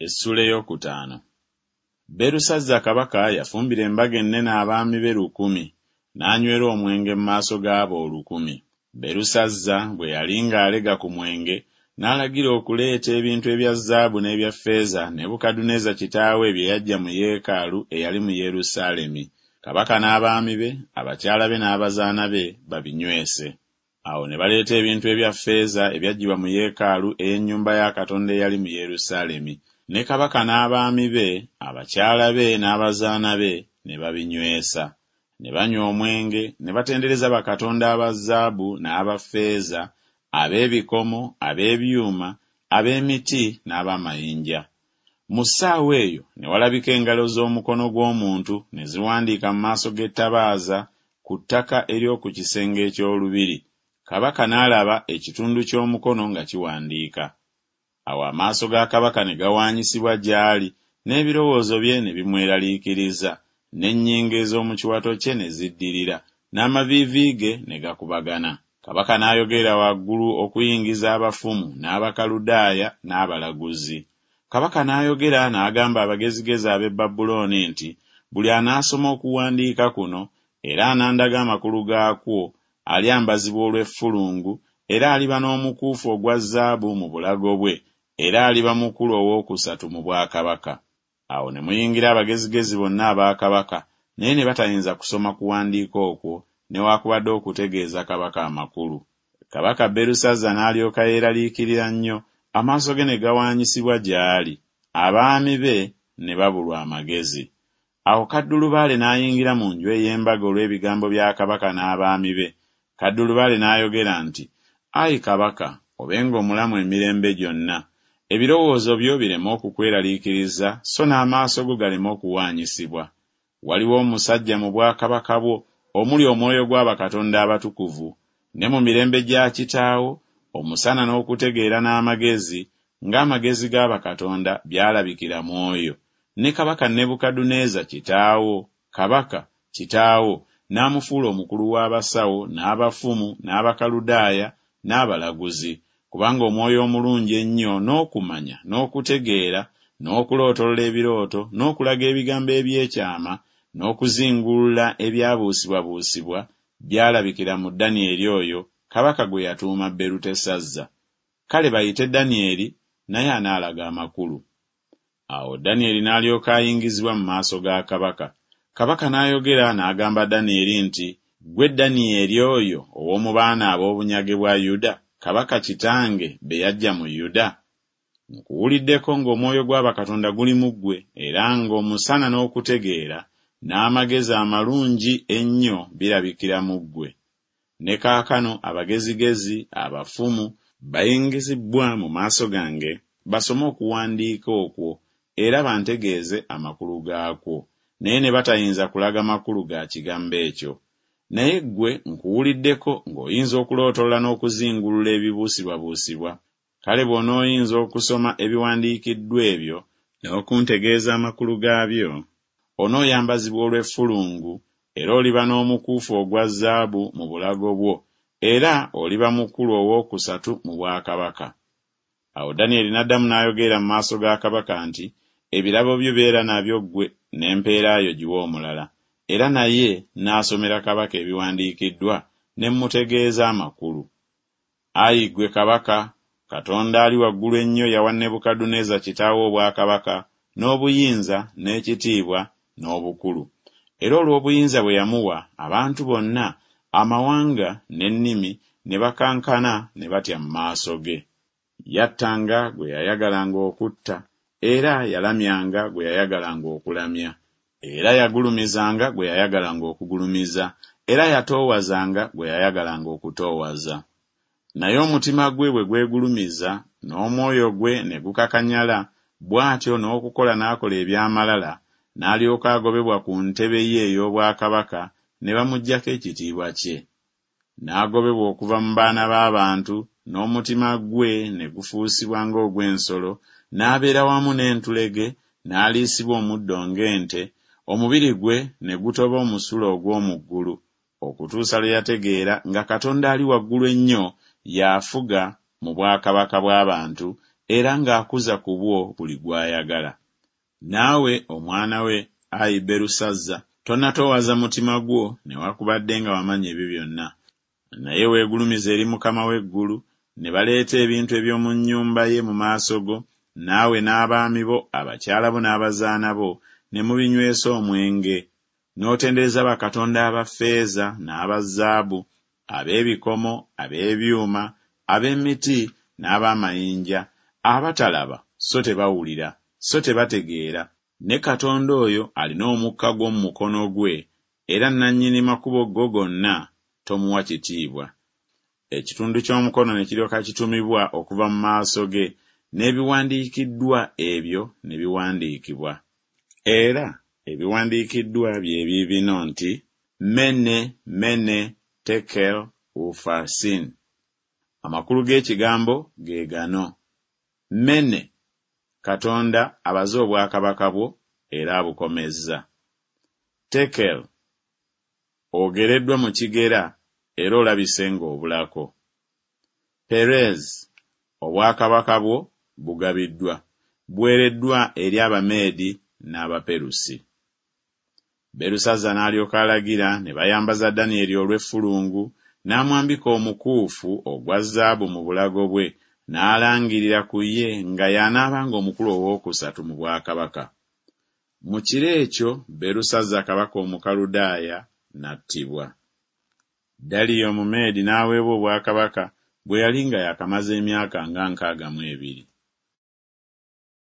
Essula ey'okutaano. Berusazza kabaka yafumbira embaga ennene abaami be 1,000, n'anywera omwenge mu maaso gaabo 1,000. Berusazza bwe yali ng'alega ku mwenge, n'alagira okuleeta ebintu ebya zaabu n'ebya ffeeza Nebukadduneeza kitaawe bye yajja mu yeekaalu eyali mu Yerusaalemi. Kabaka n'abaami be, abakyala be n'abazaana be babinywese. Awo ne baleeta ebintu ebya ffeeza ebyaggyibwa mu yeekaalu ey'ennyumba ya Katonda eyali mu Yerusaalemi. Ne kabaka n'abaami be, abakyala be n'abazaana be ne babinywesa. Ne banywa omwenge, ne batendereza bakatonda aba zaabu n'aba ffeeza, ab'ebikomo, ab'ebyuma, ab'emiti n'ab'amayinja. Mu ssaawa eyo ne walabika engalo z'omukono gw'omuntu ne ziwandiika mu maaso g'ettabaaza ku ttaka ery'oku kisenge eky'olubiri. Kabaka n'alaba ekitundu ky'omukono nga kiwandiika. Awo amaaso ga kabaka ne gawaanyisibwa gy'ali, n'ebirowoozo bye ne bimweraliikiriza, n'ennyingo ez'omu kiwato kye ne ziddirira, n'amaviivi ge ne gakubagana. Kabaka n'ayogera waggulu okuyingiza abafumu n'Abakaludaaya n'abalaguzi. Kabaka n'ayogera n'agamba abagezigezi ab'e Babulooni nti, buli anaasoma okuwandiika kuno era anandaga amakulu gaakwo alyambazibwa olw'effulungu, era aliba n'omukuufu ogwa zaabu mu bulago bwe, era aliba mukulu owookusatu mu bwakabaka. Awo ne muyingira abagezigezi bonna aba kabaka, naye ne batayinza kusoma kuwandiika okwo newaakubadde okutegeeza kabaka amakulu. Kabaka Berusazza n'alyoka yeeraliikirira nnyo, amaaso ge ne gawaanyisibwa gy'ali, abaami be ne babulwa amagezi. Awo Kaddulubaale n'ayingira mu nju ey'embaga olw'ebigambo bya kabaka n'abaami be. Kaddulubaale n'ayogera nti, ayi kabaka, obenga omulamu emirembe gyonna. Ebirowoozo byo bireme okukweraliikiriza, so n'amaaso go galeme okuwaanyisibwa. Waliwo omusajja mu bwakabaka bwo omuli omwoyo gw'abakatonda abatukuvu, ne mu mirembe gya kitaawo omusana n'okutegeera n'amagezi, ng'amagezi g'abakatonda byalabikira mu oyo. Ne kabaka Nebukadduneeza kitaawo, kabaka kitaawo, n'amufuula omukulu w'abasawo, n'abafumu, n'Abakaludaaya, n'abalaguzi, kubanga omwoyo omulungi ennyo n'okumanya, n'okutegeera, n'okulootolola ebirooto, n'okulaga ebigambo eby'ekyama, n'okuzingulula ebyabuusibwabuusibwa byalabikira mu Danyeri oyo, kabaka gwe yatuuma Berutesazza. Kale bayite Danyeri, naye anaalaga amakulu. Awo Danyeri n'alyoka ayingizibwa mu maaso ga kabaka. Kabaka n'ayogera n'agamba Danyeri nti, gwe Danyeri oyo ow'omu baana ab'obunyage bwa Yuda, kabaka kitange be yaggya mu Yuda? Nkuwuliddeko ng'omwoyo gw'abakatonda guli mu ggwe, era ng'omusana n'okutegeera n'amagezi amalungi ennyo birabikira mu ggwe. Ne kaakano abagezigezi, abafumu, bayingizibbwa mu maaso gange, basome okuwandiika okwo, era bantegeeze amakulu gaakwo, naye ne batayinza kulaga makulu ga kigambo ekyo. Naye ggwe nkuwuliddeko ng'oyinza okulootolola n'okuzingulula ebibuusibwabuusibwa. Kale bw'onooyinza okusoma ebiwandiikiddwa ebyo n'okuntegeeza amakulu gaabyo, onooyambazibwa olw'effulungu, era oliba n'omukuufu ogwa zaabu mu bulago bwo, era oliba mukulu owookusatu mu bwakabaka. Awo Danyeri n'addamu n'ayogera mu maaso ga kabaka nti, ebirabo byo beera nabyo ggwe, n'empeera yo giwe omulala. Era naye n'asomera kabaka ebiwandiikiddwa ne mmutegeeza amakulu. Ayi ggwe kabaka, Katonda ali waggulu ennyo yawa Nebukadduneeza kitaawo obwakabaka, n'obuyinza, n'ekitiibwa, n'obukulu. Era olw'obuyinza bwe yamuwa, abantu bonna, amawanga n'ennimi ne bakankana ne batya mu maaso ge. Yattanga gwe yayagalanga okutta, era yalamyanga gwe yayagalanga okulamya, era yagulumizanga gwe yayagalanga okugulumiza, era yatoowazanga gwe yayagalanga okutoowaza. Naye omutima gwe bwe gwegulumiza, n'omwoyo gwe ne gukakanyala, bw'atyo n'okukola n'akola eby'amalala, n'alyoka agobebwa ku ntebe ye ey'obwakabaka, ne bamuggyako ekitiibwa kye. N'agobebwa okuva mu baana b'abantu, n'omutima gwe ne gufuusibwa ng'ogw'ensolo, n'abeera wamu n'entulege, n'aliisibwa omuddo ng'ente, omubiri gwe ne gutoba omusulo ogw'omu ggulu, okutuusa lwe yategeera nga Katonda ali waggulu ennyo y'afuga mu bwakabaka bw'abantu, era ng'akuza ku bwo buli gw'ayagala. Naawe omwana we, ayi Berusazza, tonnatoowaza mutima gwo newakubadde nga wamanya ebyo byonna. Naye weegulumiza eri Mukama w'eggulu, ne baleeta ebintu eby'omu nnyumba ye mu maaso go, naawe n'abaami bo, abakyala bo n'abazaana bo, ne mubinywesa omwenge, n'otendereza bakatonda aba ffeeza n'aba zaabu, ab'ebikomo, ab'ebyuma, ab'emiti n'ab'amayinja, abatalaba so tebawulira, so tebategeera. Ne Katonda oyo alina omukka gw'omu mukono gwe, era nannyini makubo go gonna tomuwa kitiibwa. Ekitundu ky'omukono ne kiryoka kitumibwa okuva mu maaso ge, n'ebiwandiikiddwa ebyo ne biwandiikibwa. Era ebiwandiikiddwa bye biibino nti Mene, Mene, Tekel, Ufarsin. Amakulu g'ekigambo ge gano: Mene, Katonda abaze obwakabaka bwo era abukomezza. Tekel, ogereddwa mu kigera era olabise ng'obulako. Perez, obwakabaka bwo bugabiddwa, buweereddwa eri Abameedi n'Abaperusi. Berusazza n'alyoka alagira ne bayambaza Danyeri olw'effulungu, n'amwambika omukuufu ogwa zaabu mu bulago bwe, n'alangirira ku ye nga y'anaabanga omukulu owookusatu mu bwakabaka. Mu kiro ekyo Berusazza kabaka Omukaludaaya n'attibwa. Daliyo Omumeedi n'aweebwa obwakabaka bwe yali nga yakamaze emyaka nga 62.